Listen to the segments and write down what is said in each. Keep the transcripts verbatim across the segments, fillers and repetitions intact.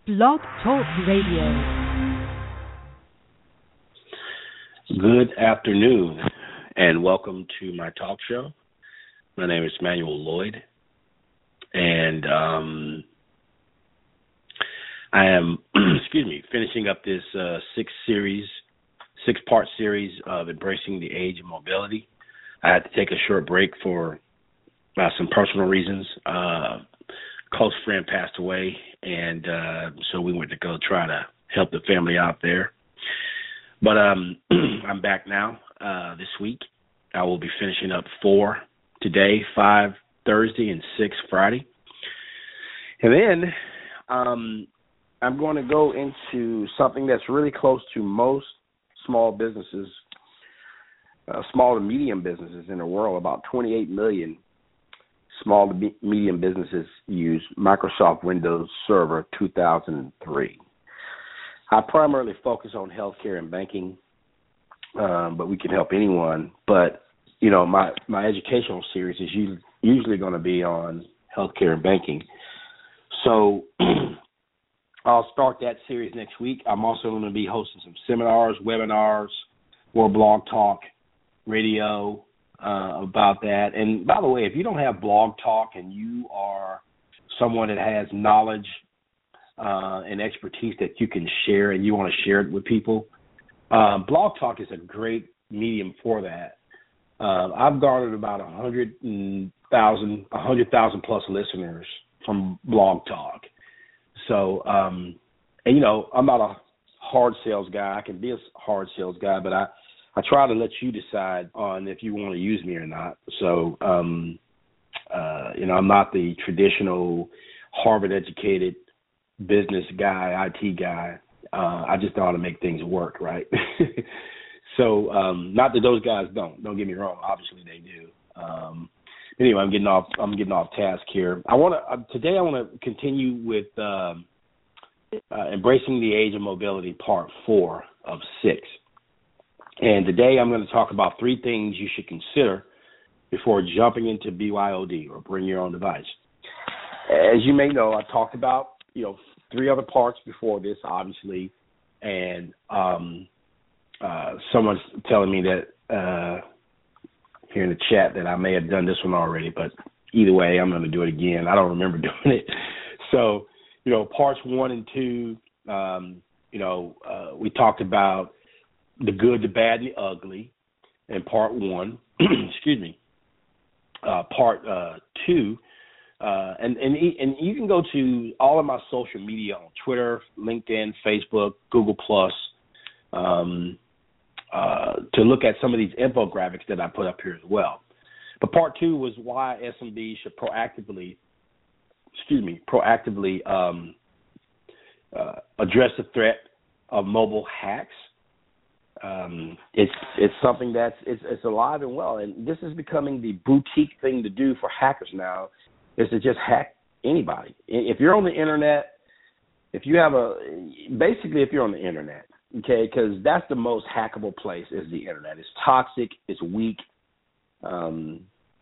Blog Talk Radio. Good afternoon, and welcome to my talk show. My name is Manuel Lloyd, and um, I am, excuse me, finishing up this uh, six series, six-part series of Embracing the Age of Mobility. I had to take a short break for uh, some personal reasons. Uh, close friend passed away, and uh, so we went to go try to help the family out there. But um, I'm back now uh, this week. I will be finishing up four today, five Thursday, and six Friday. And then um, I'm going to go into something that's really close to most small businesses, uh, small to medium businesses in the world. About twenty-eight million small to medium businesses use Microsoft Windows Server two thousand three. I primarily focus on healthcare and banking, um, but we can help anyone. But, you know, my, my educational series is usually, usually going to be on healthcare and banking. So I'll start that series next week. I'm also going to be hosting some seminars, webinars, or blog talk, radio, Uh, about that. And by the way, if you don't have Blog Talk and you are someone that has knowledge uh, and expertise that you can share and you want to share it with people, uh, Blog Talk is a great medium for that. Uh, I've garnered about one hundred thousand, one hundred thousand plus listeners from Blog Talk. So, um, and you know, I'm not a hard sales guy. I can be a hard sales guy, but I I try to let you decide on if you want to use me or not. So, um, uh, you know, I'm not the traditional Harvard-educated business guy, I T guy. Uh, I just know how to make things work, right? so, um, not that those guys don't. Don't get me wrong. Obviously, they do. Um, anyway, I'm getting off. I'm getting off task here. I want to uh, today. I want to continue with um, uh, Embracing the Age of Mobility, Part Four of Six. And today I'm going to talk about three things you should consider before jumping into B Y O D, or bring your own device. As you may know, I talked about, you know, three other parts before this, obviously, and um, uh, someone's telling me that uh, here in the chat that I may have done this one already, but either way, I'm going to do it again. I don't remember doing it. So, you know, parts one and two, um, you know, uh, we talked about the good, the bad, and the ugly in part one. Excuse me. Uh, part uh, two, uh, and and and you can go to all of my social media on Twitter, LinkedIn, Facebook, Google Plus, um, uh, to look at some of these infographics that I put up here as well. But part two was why S M B should proactively, excuse me, proactively um, uh, address the threat of mobile hacks. Um, it's it's something that's it's, it's alive and well, and this is becoming the boutique thing to do for hackers now, is to just hack anybody. If you're on the internet, if you have a basically if you're on the internet, okay, because that's the most hackable place is the internet. It's toxic, it's weak, um,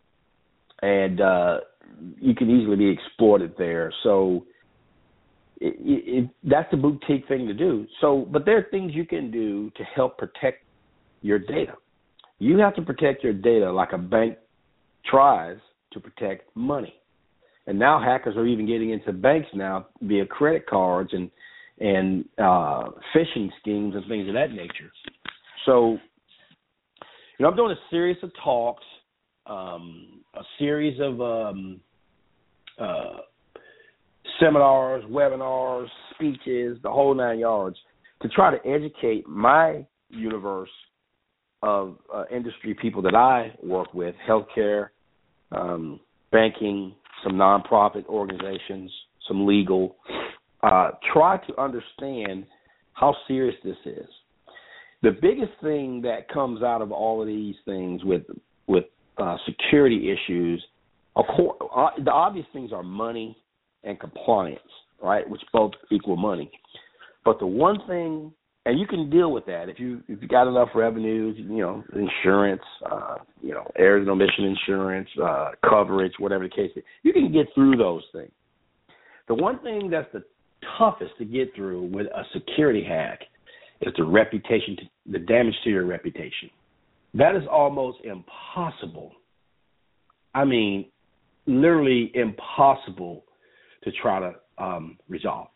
and uh, you can easily be exploited there. So. It, it, that's the boutique thing to do. So, but there are things you can do to help protect your data. You have to protect your data like a bank tries to protect money. And now hackers are even getting into banks now via credit cards and and uh, phishing schemes and things of that nature. So, you know, I'm doing a series of talks, um, a series of um, uh, seminars, webinars, speeches, the whole nine yards, to try to educate my universe of uh, industry people that I work with, healthcare, um, banking, some nonprofit organizations, some legal, uh, try to understand how serious this is. The biggest thing that comes out of all of these things with with uh, security issues, of course, uh, the obvious things are money and compliance, right, which both equal money. But the one thing, and you can deal with that if you if you got enough revenues, you know, insurance, uh, you know, errors and omission insurance, uh, coverage, whatever the case is, you can get through those things. The one thing that's the toughest to get through with a security hack is the reputation, the damage to your reputation. That is almost impossible. I mean, literally impossible to try to um, resolve.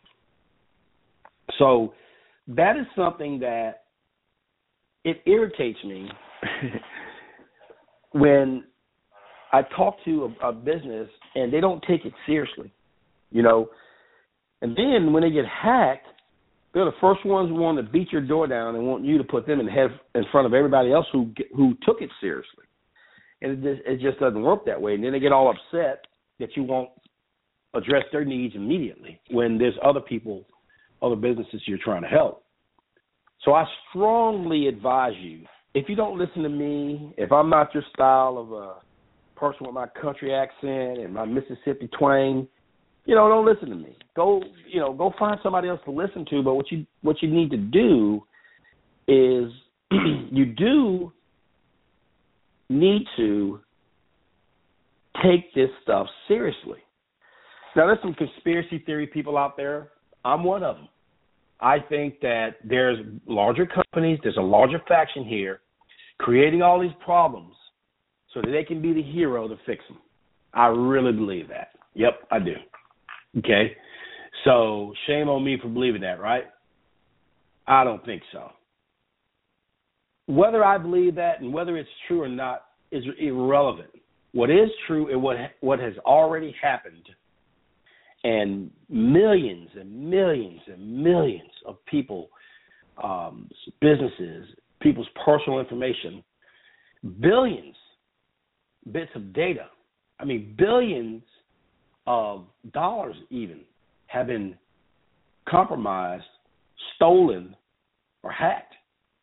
So that is something that it irritates me when I talk to a, a business and they don't take it seriously, you know. And then when they get hacked, they're the first ones who want to beat your door down and want you to put them in the head in front of everybody else who who took it seriously. And it just, it just doesn't work that way. And then they get all upset that you won't address their needs immediately when there's other people, other businesses you're trying to help. So I strongly advise you, if you don't listen to me, if I'm not your style of a person with my country accent and my Mississippi twang, you know, don't listen to me. Go, you know, go find somebody else to listen to. But what you what you need to do is you do need to take this stuff seriously. Now, there's some conspiracy theory people out there. I'm one of them. I think that there's larger companies, there's a larger faction here creating all these problems so that they can be the hero to fix them. I really believe that. Yep, I do. Okay? So shame on me for believing that, right? I don't think so. Whether I believe that and whether it's true or not is irrelevant. What is true is what what has already happened, and millions and millions and millions of people, um, businesses, people's personal information, billions bits of data, I mean billions of dollars even have been compromised, stolen, or hacked.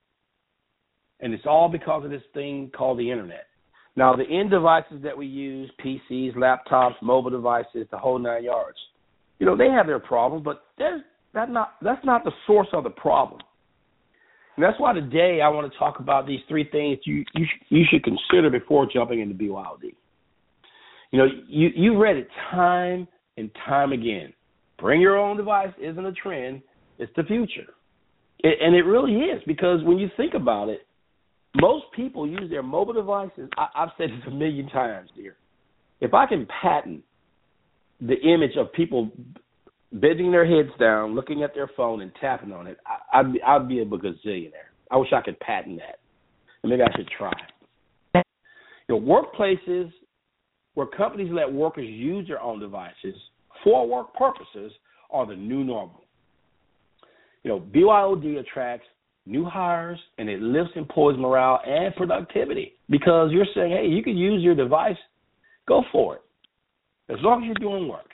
And it's all because of this thing called the internet. Now, the end devices that we use, P Cs, laptops, mobile devices, the whole nine yards, you know, they have their problems, but there's, that not, that's not the source of the problem. And that's why today I want to talk about these three things you you, sh- you should consider before jumping into B Y O D. You know, you, you read it time and time again. Bring your own device isn't a trend. It's the future. It, and it really is, because when you think about it, most people use their mobile devices. I, I've said this a million times here. If I can patent the image of people bending their heads down, looking at their phone and tapping on it, I, I'd, be, I'd be a gazillionaire. I wish I could patent that. And maybe I should try. You know, workplaces where companies let workers use their own devices for work purposes are the new normal. You know, B Y O D attracts new hires, and it lifts employees' morale and productivity because you're saying, hey, you can use your device, go for it, as long as you're doing work,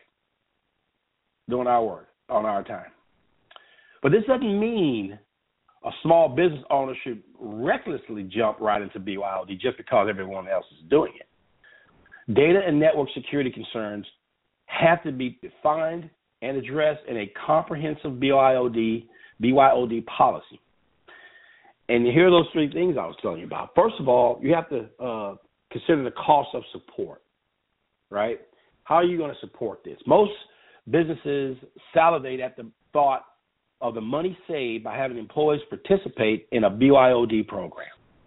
doing our work on our time. But this doesn't mean a small business owner should recklessly jump right into B Y O D just because everyone else is doing it. Data and network security concerns have to be defined and addressed in a comprehensive B Y O D, B Y O D policy. And here are those three things I was telling you about. First of all, you have to uh, consider the cost of support, right? How are you going to support this? Most businesses salivate at the thought of the money saved by having employees participate in a B Y O D program.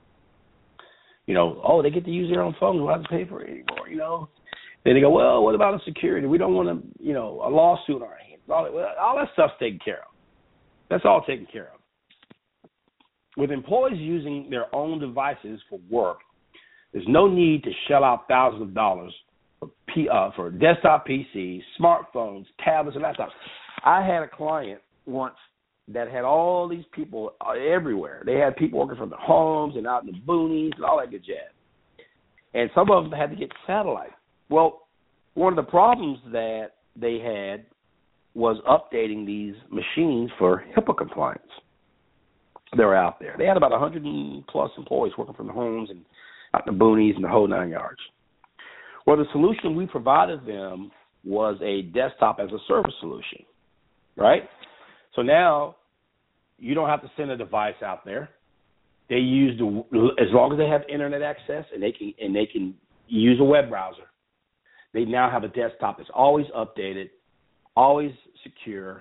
You know, oh, they get to use their own phone. We don't have to pay for it anymore, you know. Then they go, well, what about the security? We don't want to, you know, a lawsuit on our hands. All that, well, all that stuff's taken care of. That's all taken care of. With employees using their own devices for work, there's no need to shell out thousands of dollars for, P, uh, for desktop P Cs, smartphones, tablets, and laptops. I had a client once that had all these people everywhere. They had people working from their homes and out in the boonies and all that good jazz. And some of them had to get satellite. Well, one of the problems that they had was updating these machines for HIPAA compliance. They were out there. They had about one hundred plus employees working from the homes and out in the boonies and the whole nine yards. Well, the solution we provided them was a desktop as a service solution, right? So now you don't have to send a device out there. They use the, as long as they have internet access and they can and they can use a web browser. They now have a desktop that's always updated, always secure,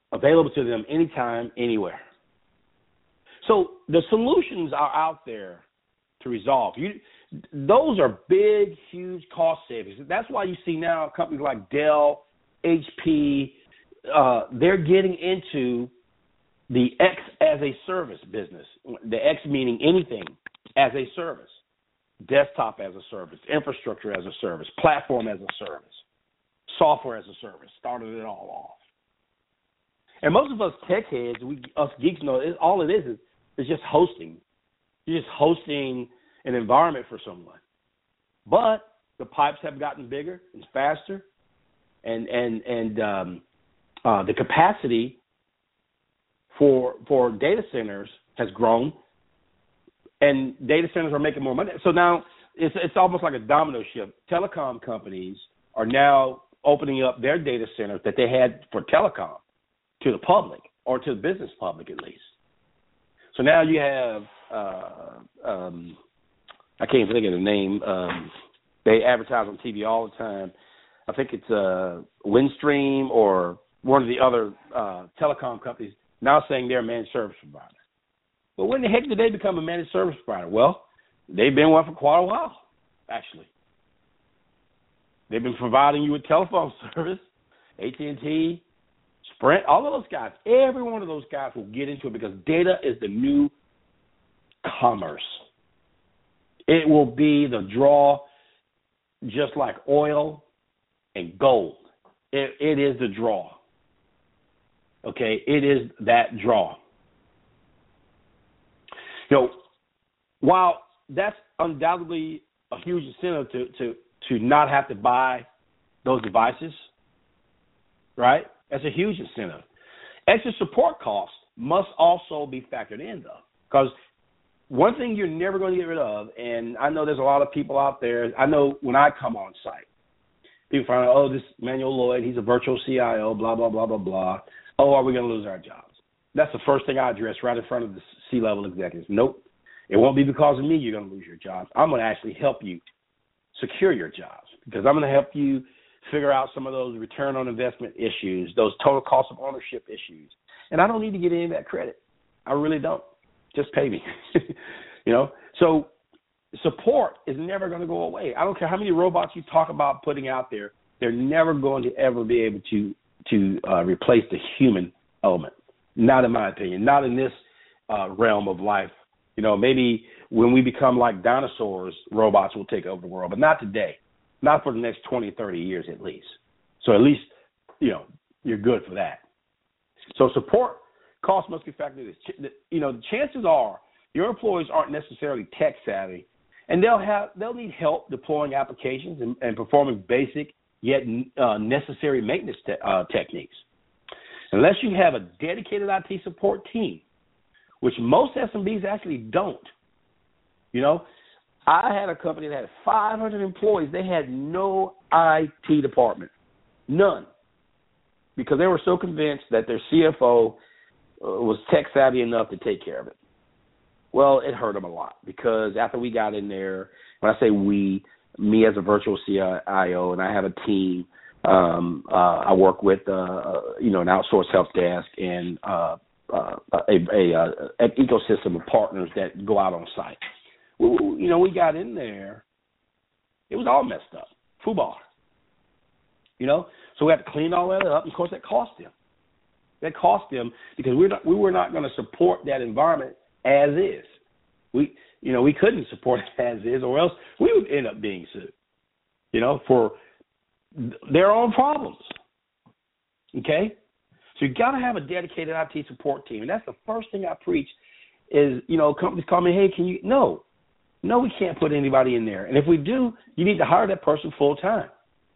available to them anytime, anywhere. So the solutions are out there to resolve. You, those are big, huge cost savings. That's why you see now companies like Dell, H P, uh, they're getting into the X as a service business. The X meaning anything as a service, desktop as a service, infrastructure as a service, platform as a service, software as a service. Started it all off. And most of us tech heads, we us geeks know it, all it is is is just hosting. You're just hosting an environment for someone. But the pipes have gotten bigger and faster, and and and um, uh, the capacity for for data centers has grown, and data centers are making more money. So now it's it's almost like a domino shift. Telecom companies are now opening up their data centers that they had for telecom to the public, or to the business public at least. So now you have, uh, um, I can't think of the name. Um, they advertise on T V all the time. I think it's uh, Windstream or one of the other uh, telecom companies now saying they're a managed service provider. But when the heck did they become a managed service provider? Well, they've been one for quite a while, actually. They've been providing you with telephone service, A T and T, Sprint, all of those guys. Every one of those guys will get into it because data is the new commerce. It will be the draw just like oil and gold. It, it is the draw. Okay, it is that draw. You know, while that's undoubtedly a huge incentive to, to, to not have to buy those devices, right? That's a huge incentive. Extra support costs must also be factored in, though, because one thing you're never going to get rid of, and I know there's a lot of people out there, I know when I come on site, people find out, oh, this Manuel Lloyd, he's a virtual C I O, blah, blah, blah, blah, blah. Oh, are we going to lose our jobs? That's the first thing I address right in front of the C-level executives. Nope. It won't be because of me you're going to lose your jobs. I'm going to actually help you secure your jobs because I'm going to help you figure out some of those return on investment issues, those total cost of ownership issues. And I don't need to get any of that credit. I really don't. Just pay me. You know? So support is never going to go away. I don't care how many robots you talk about putting out there, they're never going to ever be able to to uh, replace the human element. Not in my opinion. Not in this uh, realm of life. You know, maybe when we become like dinosaurs, robots will take over the world, but not today. Not for the next twenty, thirty years at least. So at least, you know, you're good for that. So support costs must be factored in. You know, the chances are your employees aren't necessarily tech savvy, and they'll have they'll need help deploying applications and, and performing basic yet uh, necessary maintenance te- uh, techniques. Unless you have a dedicated I T support team, which most S M Bs actually don't. You know, I had a company that had five hundred employees. They had no I T department, none, because they were so convinced that their C F O uh, was tech savvy enough to take care of it. Well, it hurt them a lot because after we got in there, when I say we, me as a virtual C I O, and I have a team. Um, uh, I work with uh, you know an outsourced help desk and uh, uh, a, a, a an ecosystem of partners that go out on site. We, you know, we got in there, it was all messed up, FUBAR. You know, so we had to clean all that up, and of course that cost them. That cost them because we're not, we were not going to support that environment as is. We, you know, we couldn't support it as is, or else we would end up being sued. You know, for their own problems. Okay? So you got to have a dedicated I T support team. And that's the first thing I preach is, you know, companies call me, hey, can you? No. No, we can't put anybody in there. And if we do, you need to hire that person full time.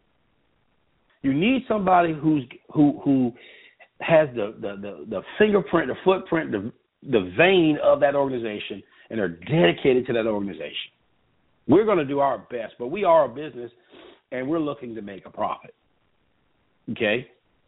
You need somebody who's who who has the, the, the, the fingerprint, the footprint, the, the vein of that organization, and are dedicated to that organization. We're going to do our best, but we are a business, and we're looking to make a profit. Okay?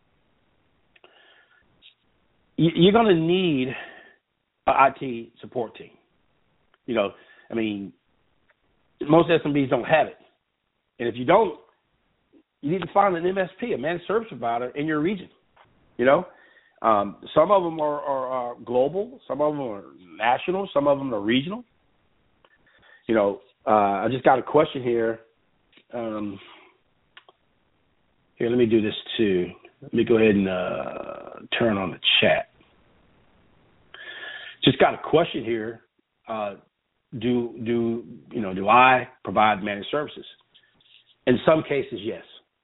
You're going to need an I T support team. You know, I mean, most S M Bs don't have it. And if you don't, you need to find an M S P, a managed service provider, in your region. You know, Um, some of them are, are, are global, some of them are national, some of them are regional. You know, uh, I just got a question here. Um, here, let me do this too. Let me go ahead and uh, turn on the chat. Just got a question here. Uh, do do you know? Do I provide managed services? In some cases, yes.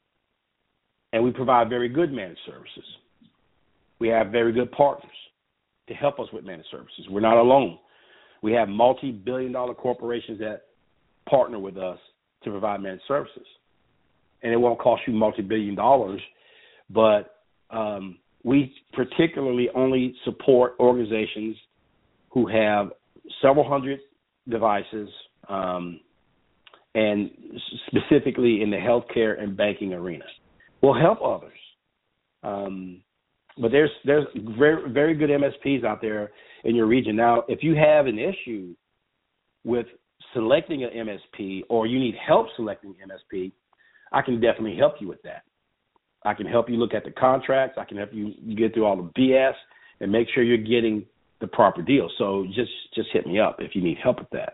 And we provide very good managed services. We have very good partners to help us with managed services. We're not alone. We have multi-billion dollar corporations that partner with us to provide managed services. And it won't cost you multi-billion dollars, but um, we particularly only support organizations who have several hundred devices, um, and specifically in the healthcare and banking arena. We'll help others. Um, but there's there's very, very good M S Ps out there in your region. Now, if you have an issue with selecting an M S P or you need help selecting an M S P, I can definitely help you with that. I can help you look at the contracts. I can help you get through all the B S and make sure you're getting the proper deal. So just, just hit me up if you need help with that.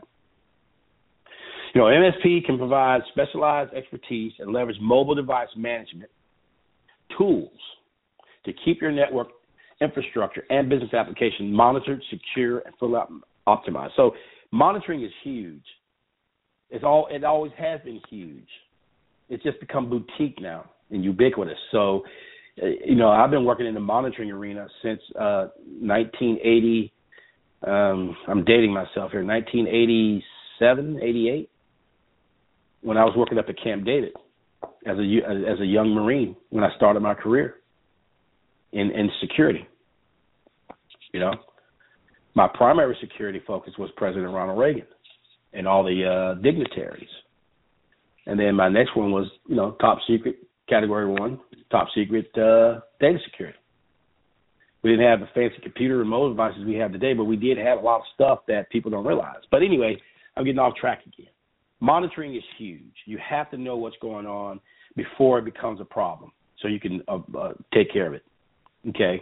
You know, M S P can provide specialized expertise and leverage mobile device management tools to keep your network infrastructure and business application monitored, secure, and fully optimized. So monitoring is huge. It's all, it always has been huge. It's just become boutique now and ubiquitous. So, you know, I've been working in the monitoring arena since uh, nineteen eighty. Um, I'm dating myself here. nineteen eighty-seven, eighty-eight, when I was working up at Camp David as a as a young Marine when I started my career in in security. You know, my primary security focus was President Ronald Reagan and all the uh, dignitaries. And then my next one was, you know, top secret, category one, top secret uh, data security. We didn't have the fancy computer and mobile devices we have today, but we did have a lot of stuff that people don't realize. But anyway, I'm getting off track again. Monitoring is huge. You have to know what's going on before it becomes a problem so you can uh, uh, take care of it, okay?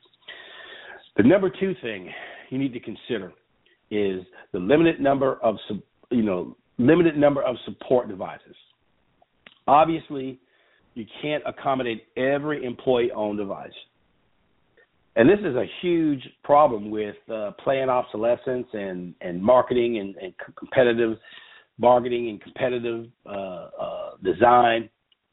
The number two thing you need to consider is the limited number of, you know, limited number of support devices. Obviously, you can't accommodate every employee-owned device. And this is a huge problem with uh, planned obsolescence and, and marketing and, and competitive bargaining and competitive uh, uh, design.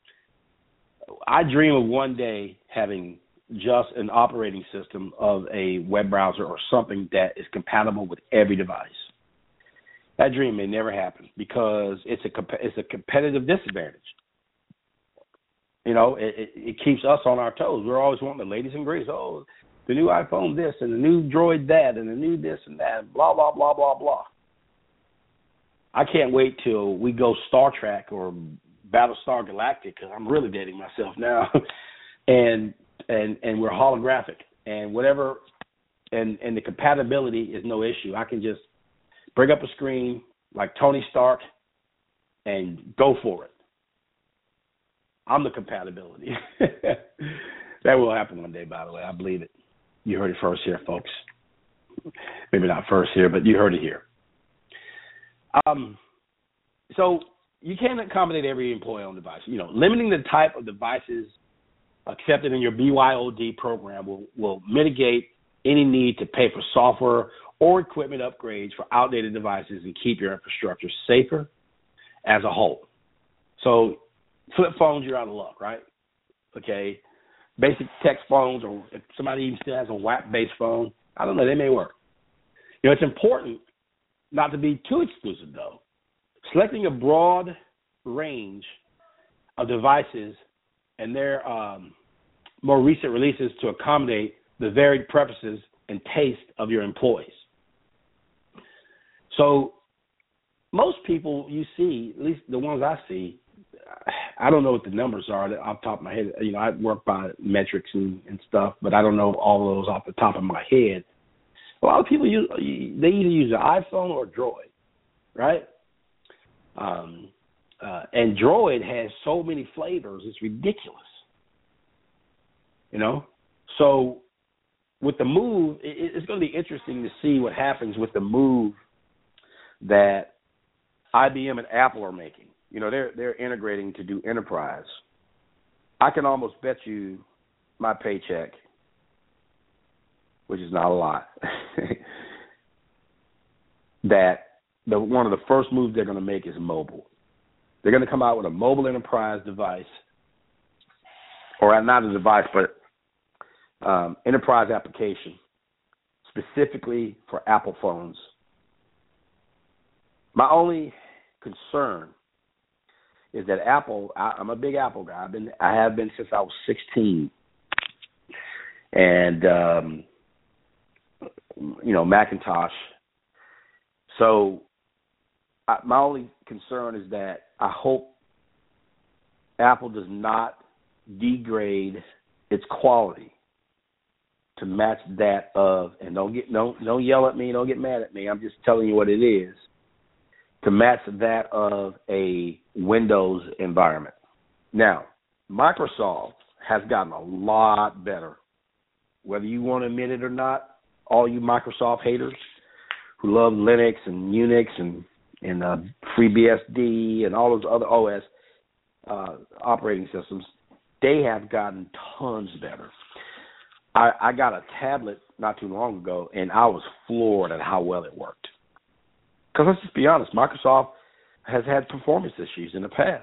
I dream of one day having just an operating system of a web browser or something that is compatible with every device. That dream may never happen because it's a it's a competitive disadvantage. You know, it, it, it keeps us on our toes. We're always wanting the latest and greatest. Oh, the new iPhone this and the new Droid that and the new this and that, blah, blah, blah, blah, blah. I can't wait till we go Star Trek or Battlestar Galactica, because I'm really dating myself now, and and and we're holographic and whatever, and, and the compatibility is no issue. I can just bring up a screen like Tony Stark and go for it. I'm the compatibility. That will happen one day, by the way. I believe it. You heard it first here, folks. Maybe not first here, but you heard it here. Um, so you can't accommodate every employee-owned device. You know, limiting the type of devices accepted in your B Y O D program will, will mitigate any need to pay for software or equipment upgrades for outdated devices and keep your infrastructure safer as a whole. So flip phones, you're out of luck, right? Okay. Basic text phones, or if somebody even still has a W A P-based phone, I don't know, they may work. You know, it's important not to be too exclusive, though. Selecting a broad range of devices and their um, more recent releases to accommodate the varied preferences and taste of your employees. So most people you see, at least the ones I see, I don't know what the numbers are off the top of my head. You know, I work by metrics and, and stuff, but I don't know all of those off the top of my head. A lot of people use, they either use an iPhone or Droid, right? Um, uh, and Droid has so many flavors, it's ridiculous. You know? So with the move, it, it's going to be interesting to see what happens with the move that I B M and Apple are making. You know, they're they're integrating to do enterprise. I can almost bet you my paycheck, which is not a lot, that the one of the first moves they're going to make is mobile. They're going to come out with a mobile enterprise device, or not a device, but um, enterprise application specifically for Apple phones. My only concern is that Apple, I, I'm a big Apple guy. I've been, I have been since I was sixteen. And, um, you know, Macintosh. So I, my only concern is that I hope Apple does not degrade its quality to match that of, and don't get don't don't yell at me, don't get mad at me. I'm just telling you what it is, to match that of a Windows environment. Now, Microsoft has gotten a lot better. Whether you want to admit it or not, all you Microsoft haters who love Linux and Unix and, and uh, FreeBSD and all those other O S uh, operating systems, they have gotten tons better. I, I got a tablet not too long ago, and I was floored at how well it worked. Because let's just be honest, Microsoft has had performance issues in the past.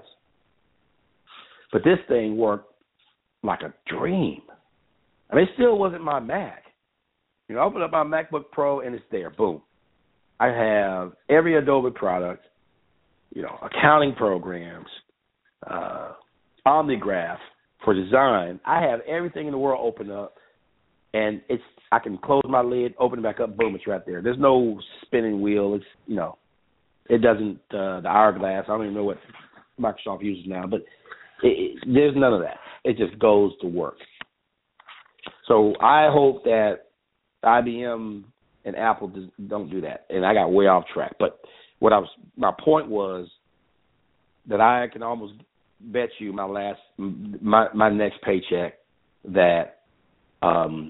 But this thing worked like a dream. I mean, it still wasn't my Mac. You know, I open up my MacBook Pro, and it's there. Boom. I have every Adobe product, you know, accounting programs, uh, OmniGraph for design. I have everything in the world open up, and it's I can close my lid, open it back up, boom, it's right there. There's no spinning wheel. It's, you know, it doesn't, uh, the hourglass, I don't even know what Microsoft uses now, but it, it, there's none of that. It just goes to work. So I hope that I B M and Apple does, don't do that. And I got way off track. But what I was, my point was that I can almost bet you my last, my my next paycheck that um,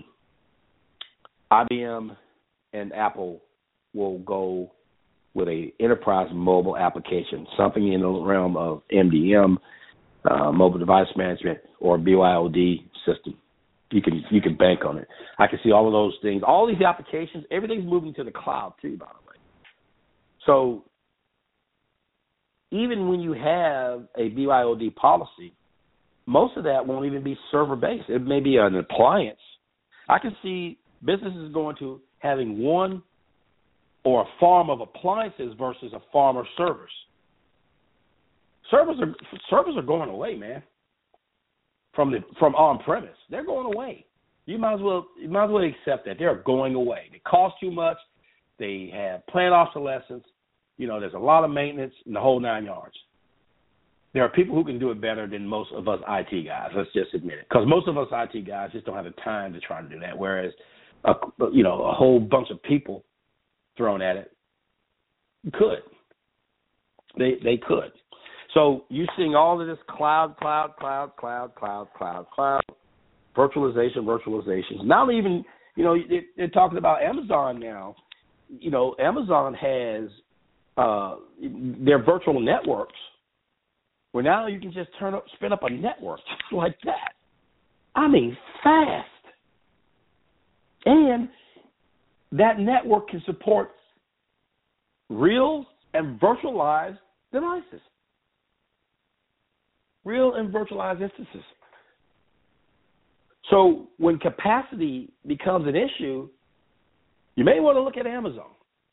I B M and Apple will go with a enterprise mobile application, something in the realm of M D M, uh, mobile device management, or B Y O D system. You can you can bank on it. I can see all of those things. All these applications, everything's moving to the cloud too, by the way. So even when you have a B Y O D policy, most of that won't even be server-based. It may be an appliance. I can see businesses going to having one or a farm of appliances versus a farm of servers. Servers are servers are going away, man. From the from on premise, they're going away. You might as well you might as well accept that they're going away. They cost too much. They have planned obsolescence. You know, there's a lot of maintenance in the whole nine yards. There are people who can do it better than most of us I T guys. Let's just admit it, because most of us I T guys just don't have the time to try to do that. Whereas, a, you know, a whole bunch of people thrown at it could. They they could. So you're seeing all of this cloud, cloud, cloud, cloud, cloud, cloud, cloud, virtualization, virtualizations. Not even, you know, they're talking about Amazon now. You know, Amazon has uh, their virtual networks where now you can just turn up, spin up a network just like that. I mean, fast. And that network can support real and virtualized devices. Real and virtualized instances. So when capacity becomes an issue, you may want to look at Amazon.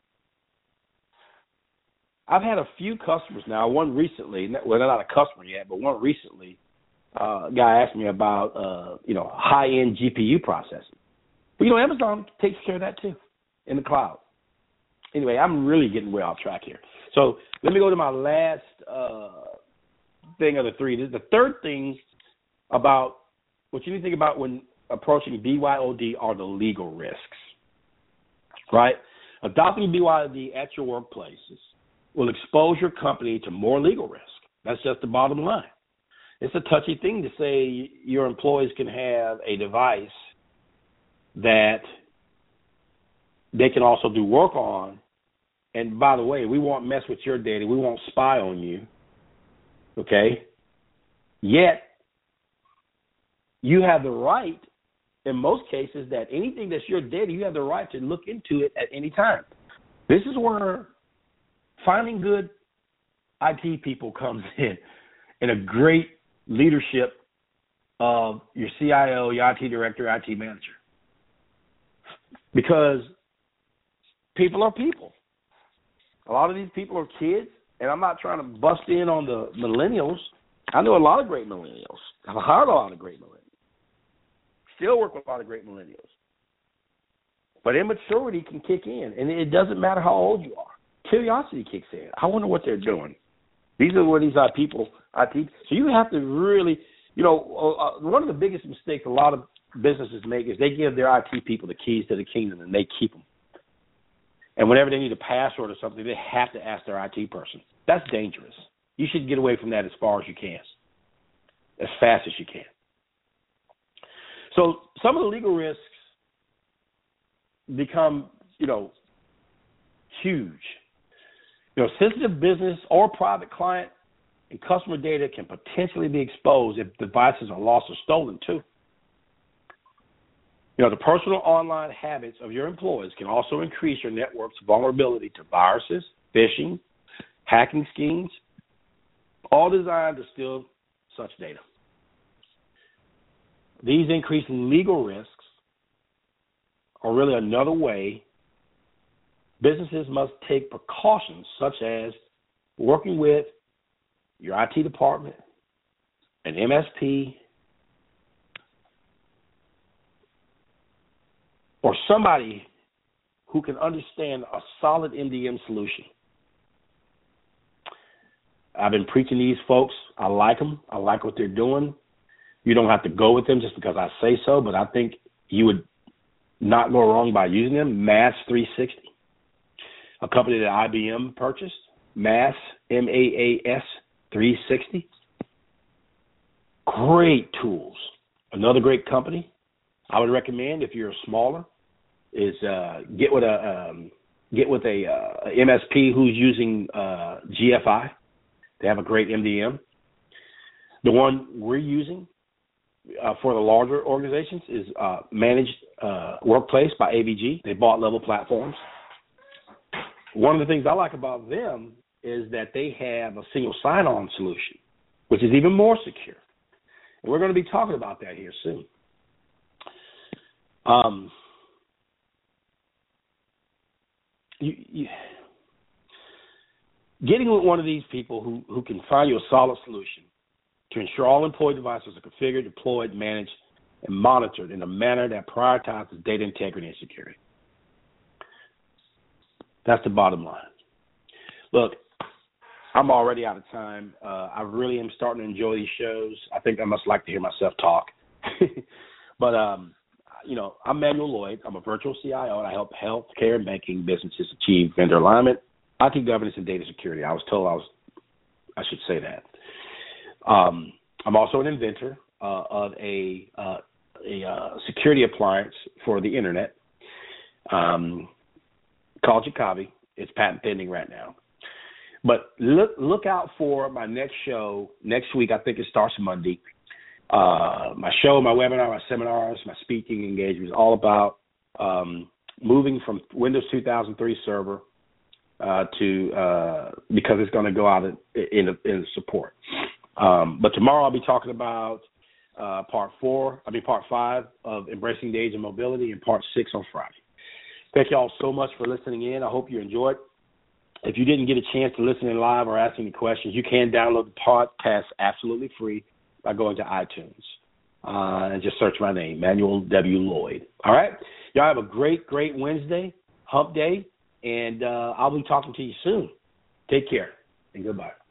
I've had a few customers now, one recently, well, they're not a customer yet, but one recently, uh, a guy asked me about, uh, you know, high-end G P U processing. But, you know, Amazon takes care of that too in the cloud. Anyway, I'm really getting way off track here. So let me go to my last uh, thing of the three. This is the third thing about what you need to think about when approaching B Y O D are the legal risks, right? Adopting B Y O D at your workplaces will expose your company to more legal risk. That's just the bottom line. It's a touchy thing to say your employees can have a device that they can also do work on. And by the way, we won't mess with your data. We won't spy on you. Okay? Yet, you have the right, in most cases, that anything that's your data, you have the right to look into it at any time. This is where finding good I T people comes in, and a great leadership of your C I O, your I T director, I T manager. Because people are people. A lot of these people are kids, and I'm not trying to bust in on the millennials. I know a lot of great millennials. I've hired a lot of great millennials. Still work with a lot of great millennials. But immaturity can kick in, and it doesn't matter how old you are. Curiosity kicks in. I wonder what they're doing. These are what these are people, I T. So you have to really, you know, uh, one of the biggest mistakes a lot of businesses make is they give their I T people the keys to the kingdom, and they keep them. And whenever they need a password or something, they have to ask their I T person. That's dangerous. You should get away from that as far as you can, as fast as you can. So some of the legal risks become, you know, huge. You know, sensitive business or private client and customer data can potentially be exposed if devices are lost or stolen too. You know, the personal online habits of your employees can also increase your network's vulnerability to viruses, phishing, hacking schemes, all designed to steal such data. These increasing legal risks are really another way businesses must take precautions, such as working with your I T department, an M S P, or somebody who can understand a solid M D M solution. I've been preaching these folks. I like them. I like what they're doing. You don't have to go with them just because I say so, but I think you would not go wrong by using them. Mass three sixty, a company that I B M purchased. Mass, M A A S three sixty. Great tools. Another great company I would recommend if you're smaller is uh, get with a um, get with a uh, M S P who's using uh, G F I. They have a great M D M. The one we're using uh, for the larger organizations is uh, Managed uh, Workplace by A V G. They bought Level Platforms. One of the things I like about them is that they have a single sign-on solution, which is even more secure. And we're going to be talking about that here soon. Um, you, you, getting with one of these people who, who can find you a solid solution to ensure all employee devices are configured, deployed, managed, and monitored in a manner that prioritizes data integrity and security. That's the bottom line. Look, I'm already out of time. Uh, I really am starting to enjoy these shows. I think I must like to hear myself talk. But, um, you know, I'm Manuel Lloyd. I'm a virtual C I O, and I help healthcare and banking businesses achieve vendor alignment, I T governance, and data security. I was told I was, I should say that. Um, I'm also an inventor uh, of a, uh, a uh, security appliance for the internet um, called Jacavi. It's patent pending right now. But look look out for my next show next week. I think it starts Monday. Uh, my show, my webinar, my seminars, my speaking engagements, all about um, moving from Windows two thousand three server uh, to uh, because it's going to go out in, in, in support. Um, but tomorrow I'll be talking about uh, part four, I mean part five of Embracing the Age of Mobility, and part six on Friday. Thank you all so much for listening in. I hope you enjoyed. If you didn't get a chance to listen in live or ask any questions, you can download the podcast absolutely free by going to iTunes uh, and just search my name, Manuel W. Lloyd. All right? Y'all have a great, great Wednesday, hump day, and uh, I'll be talking to you soon. Take care, and goodbye.